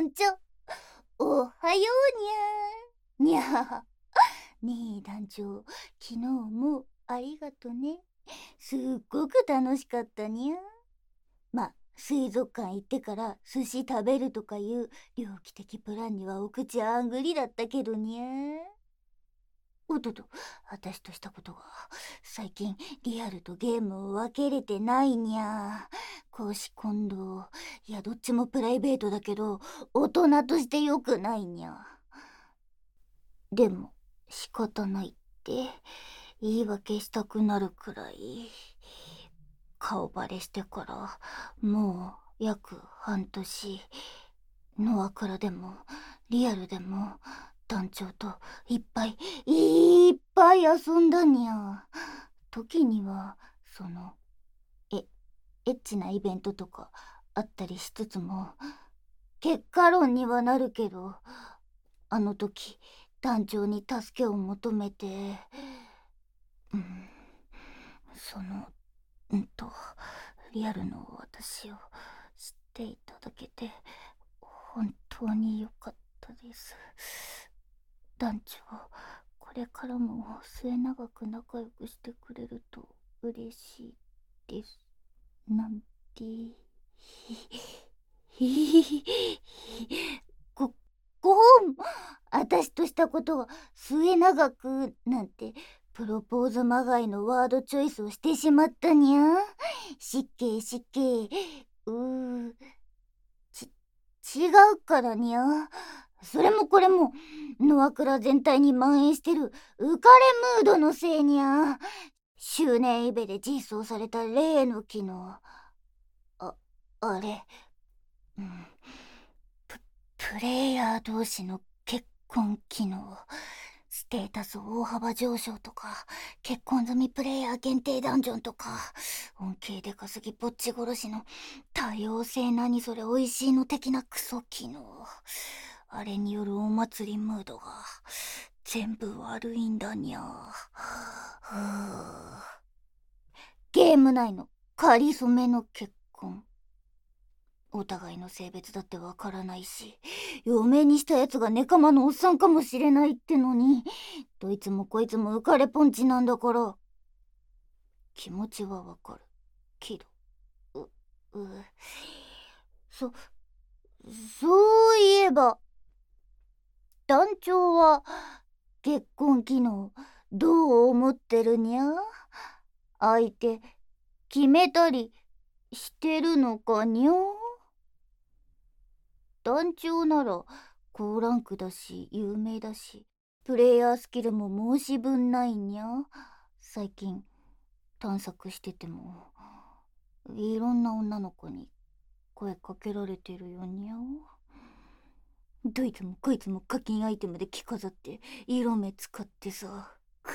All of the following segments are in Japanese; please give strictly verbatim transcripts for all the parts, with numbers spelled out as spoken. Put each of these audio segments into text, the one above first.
団長、おはようにゃー。にゃー。ねえ団長、昨日もありがとね。すっごく楽しかったにゃ。ま、水族館行ってから寿司食べるとかいう猟奇的プランにはお口あんぐりだったけどにゃ。おっとっと、私としたことが最近リアルとゲームを分けれてないにゃ。公私混同、いやどっちもプライベートだけど大人として良くないにゃ。でも仕方ないって言い訳したくなるくらい顔バレしてからもう約半年、ノアクラでもリアルでも団長といっぱいいっぱい遊んだにゃ。時にはそのえエッチなイベントとかあったりしつつも結果論にはなるけど、あの時団長に助けを求めて、うん、そのうんとリアルの私を知っていただけて本当に良かったです。団長、これからも末永く仲良くしてくれると嬉しいです。なんて。ご、ご本、私としたことが末永くなんてプロポーズまがいのワードチョイスをしてしまったにゃ。失敬失敬。うーち、違うからにゃ。それもこれもノアクラ全体に蔓延してる浮かれムードのせいにゃ。周年イベで実装された例の機能、あ、あれ、うん、プ、プレイヤー同士の結婚機能、ステータス大幅上昇とか、結婚済みプレイヤー限定ダンジョンとか、恩恵でかすぎぼっち殺しの多様性何それ美味しいの的なクソ機能、あれによるお祭りムードが全部悪いんだにゃ。ゲーム内のかりそめの結婚、お互いの性別だってわからないし、嫁にしたやつがネカマのおっさんかもしれないってのに、どいつもこいつも浮かれポンチなんだから。気持ちはわかるけど、う、う、そ、そういえば団長は結婚機能どう思ってるにゃ？相手決めたりしてるのかにゃ？団長なら高ランクだし有名だしプレイヤースキルも申し分ないにゃ。最近探索しててもいろんな女の子に声かけられてるよにゃ。どいつもこいつも課金アイテムで着飾って色目使ってさ、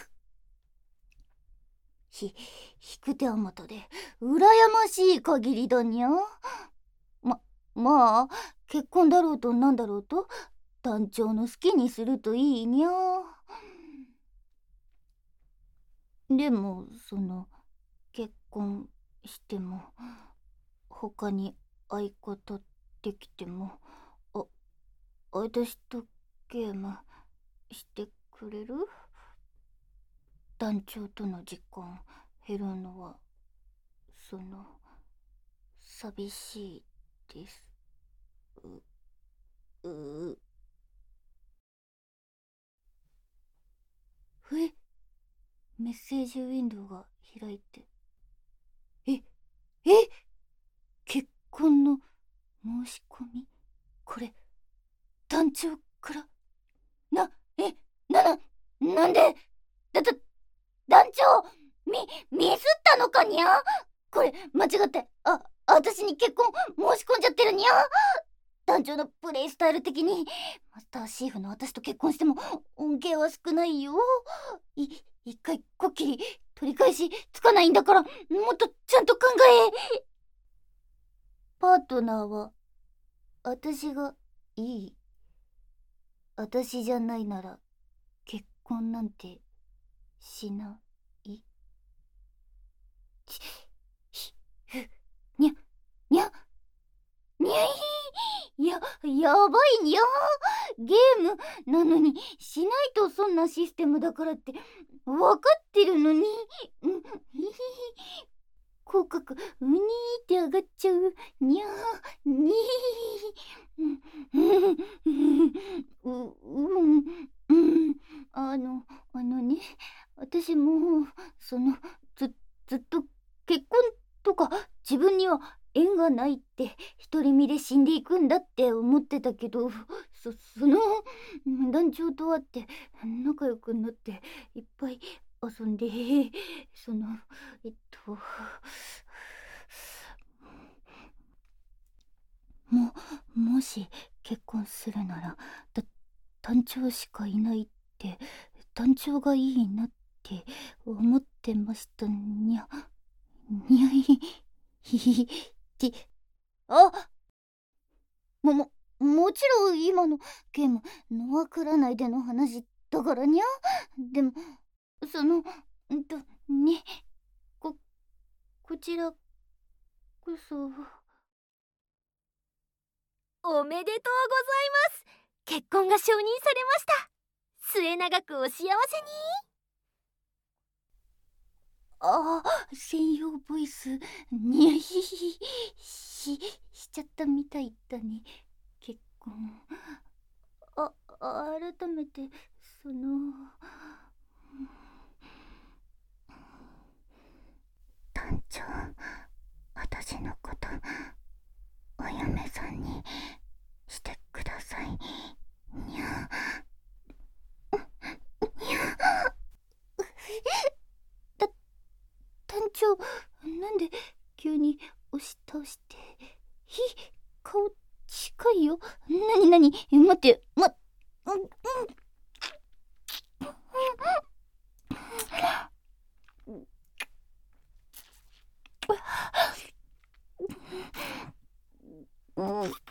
ひ引く手あまたで羨ましい限りだにゃ。ままあ結婚だろうとなんだろうと団長の好きにするといいにゃ。でもその結婚しても他に相方できてもあ私とゲームしてくれる？団長との時間減るのはその寂しいです。ううえメッセージウィンドウが開いて、ええ結婚の申し込み、これ団長からなえなななんでだだ団長みミスったのかにゃ。これ間違ってあ私に結婚申し込んじゃってるにゃ。団長のプレイスタイル的にマスターシーフの私と結婚しても恩恵は少ないよ。い一回こっきり取り返しつかないんだからもっとちゃんと考え。パートナーは私がいい。私じゃないなら結婚なんてしない。ちひふにゃにゃにゃいややばいにゃ。ゲームなのにしないと損なシステムだからってわかってるのに。口角うにーって上がっちゃうにゃーにー。ううんうんあのあのね、私もそのずずっと結婚とか自分には縁がないって独り身で死んでいくんだって思ってたけど、そその団長と会って仲良くなっていっぱい遊んで、そのえっとももし結婚するならだ団長しかいないって、団長がいいなって思ってましたにゃにゃいひひってあもももちろん今のゲームノアクラ内での話だからにゃ。でもそのんとねここちらこそ。 おめでとうございます。結婚が承認されました。末永くお幸せに。 ああ、専用ボイスにゃひひししちゃったみたいだね。結婚あ改めてその団長、私のことお嫁さんにしてくださいにゃ。にゃだ団長、なんで急に押し倒して。ひ顔近いよ。なになに待ってまうんうんうんうん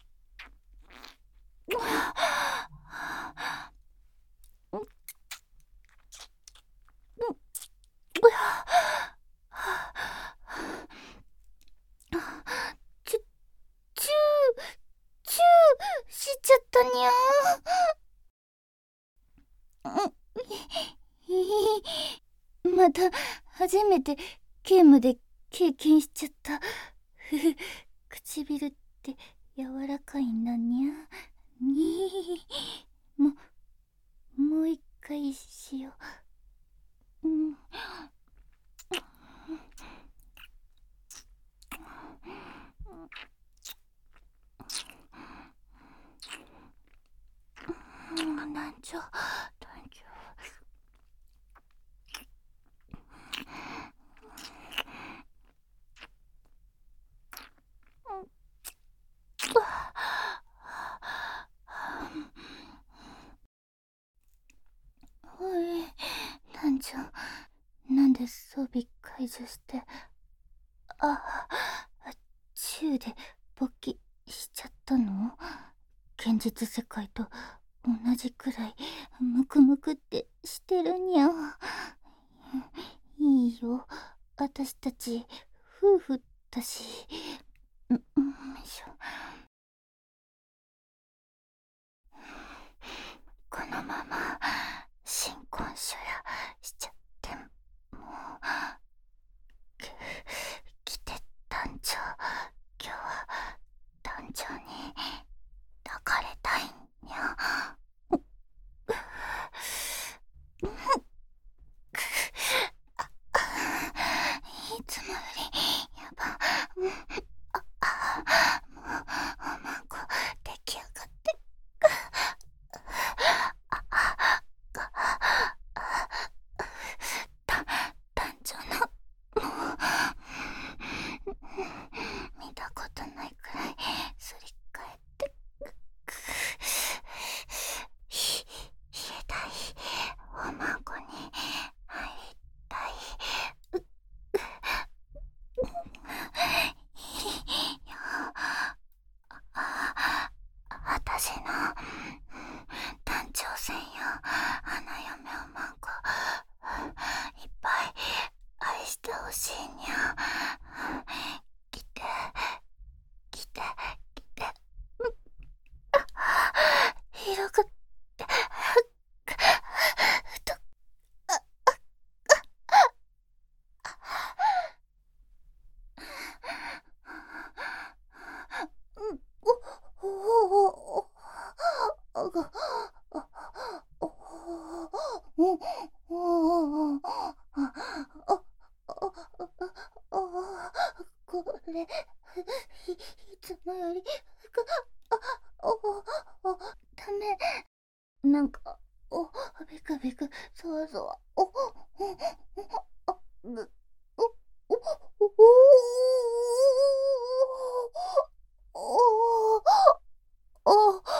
ちゅチューチューしちゃったにゃー。うんまた初めてゲームで経験しちゃった。ふふ唇って柔らかいんだにゃ。にももう一回しよう。うん団長団長おい団長、なんで装備解除してあチューで勃起しちゃったの？現実世界と同じくらいムクムクってしてるにゃ。いいよ、私たち夫婦だし。んんよいしょ。このまま新婚書やしちゃっても来て団長、今日は団長に抱かれたいにゃ。いつもよりやばああもうおまんこ出来上がってああお、お、あ、ぬ、お、お、お、お、お、お、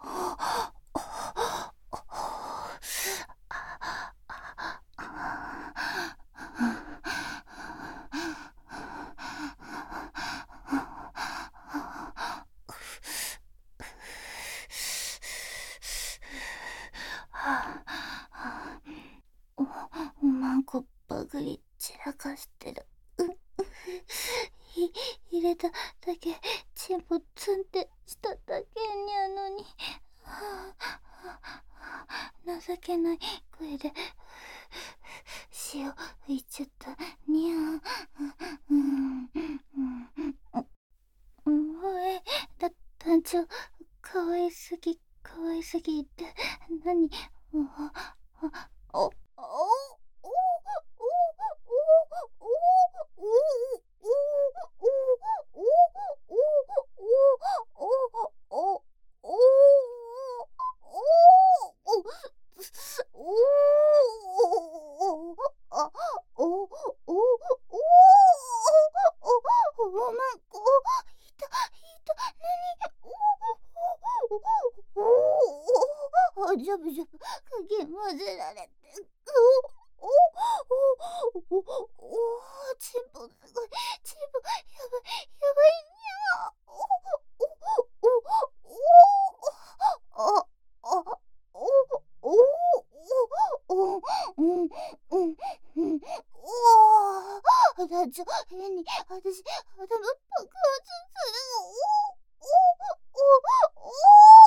おまんこばぐり散らかしてる。う、う、ひ、入れただけちんぽつんってしただけにゃのに、はあ、情けない声で潮吹いちゃったにゃ。うん、うん、おえだ団長、かわいすぎかわいすぎって何？ああおおジャブジャブかき混ぜられて、おおおおおおチンポすごい、チンポやばいやばいにゃ。おおおおおああおおおおうんうんうんおお団長変に私頭爆発するの。おおおお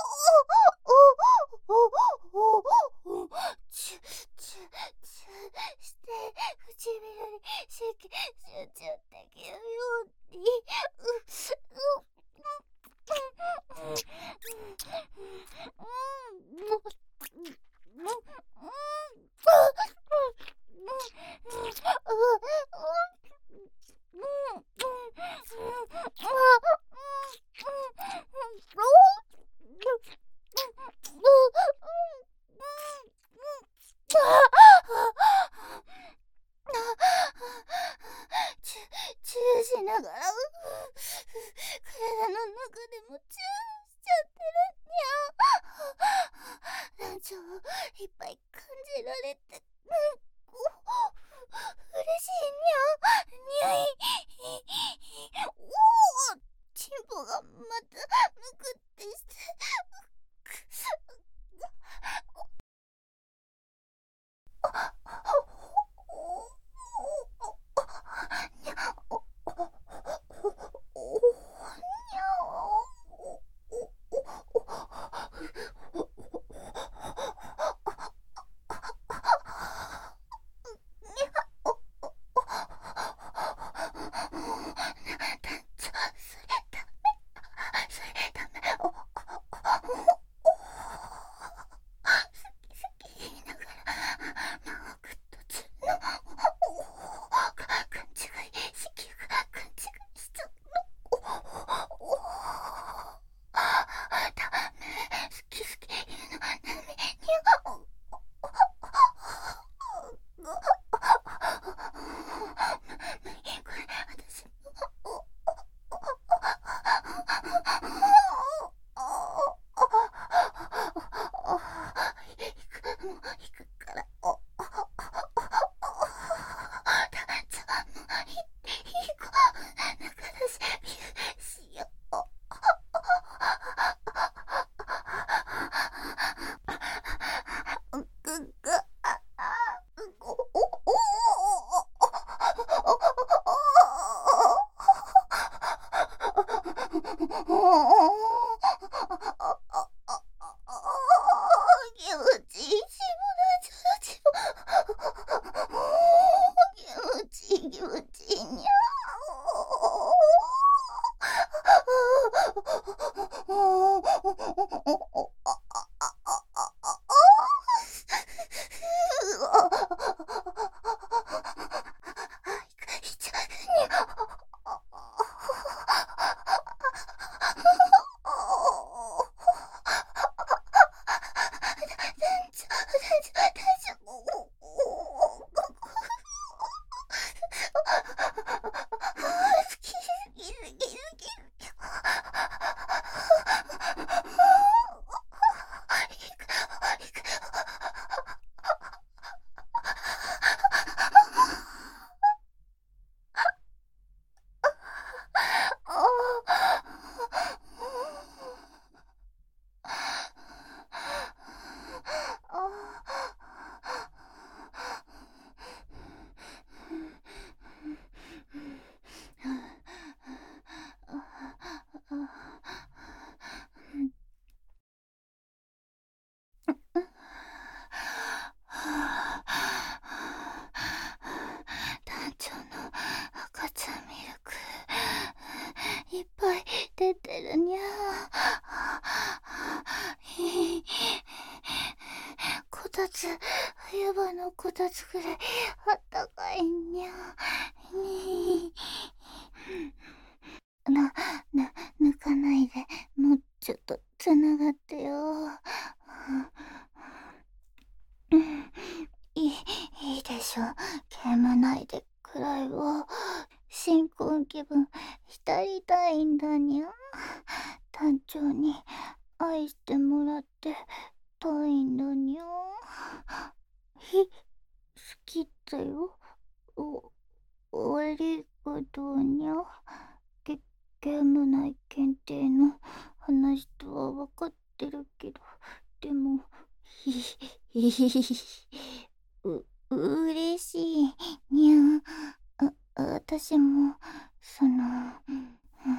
おおおおチュチュチュして唇に集中集中できるように。チュチューしながら体の中でもチューしちゃってるにゃ。団長いっぱい感じられて、うん、お嬉しいにゃ。にゃいおおチンポがまたむくってしてつ、冬場のこたつぐらいあったかいにゃ。にな、な、抜かないで、もうちょっとつながってよ。いい、いいでしょ。煙ないでくらいは。新婚気分、浸りたいんだにゃ。団長に愛してもらってたいんだにゃ。ひ、好きだよ。お、ありがとうにゃ。ゲ、ゲーム内限定の話とは分かってるけど、でも、ひひひひひ、う、嬉しいにゃ。あ、私も、その、うん、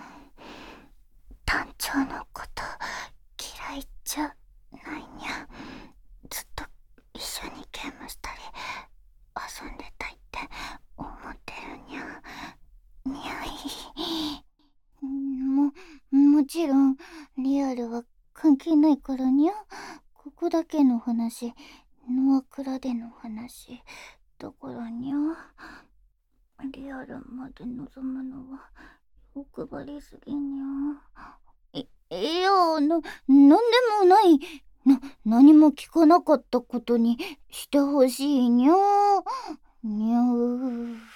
団長のこと嫌いじゃないにゃ。ずっと一緒にゲームしたり遊んでたいって思ってるにゃ。にゃい。も、もちろんリアルは関係ないからにゃ。ここだけの話、ノアクラでの話だからにゃ。リアルまで望むのは欲張りすぎにゃ。い、いや、な、なんでもない。な、何も聞かなかったことにしてほしいにゃ。にゃう。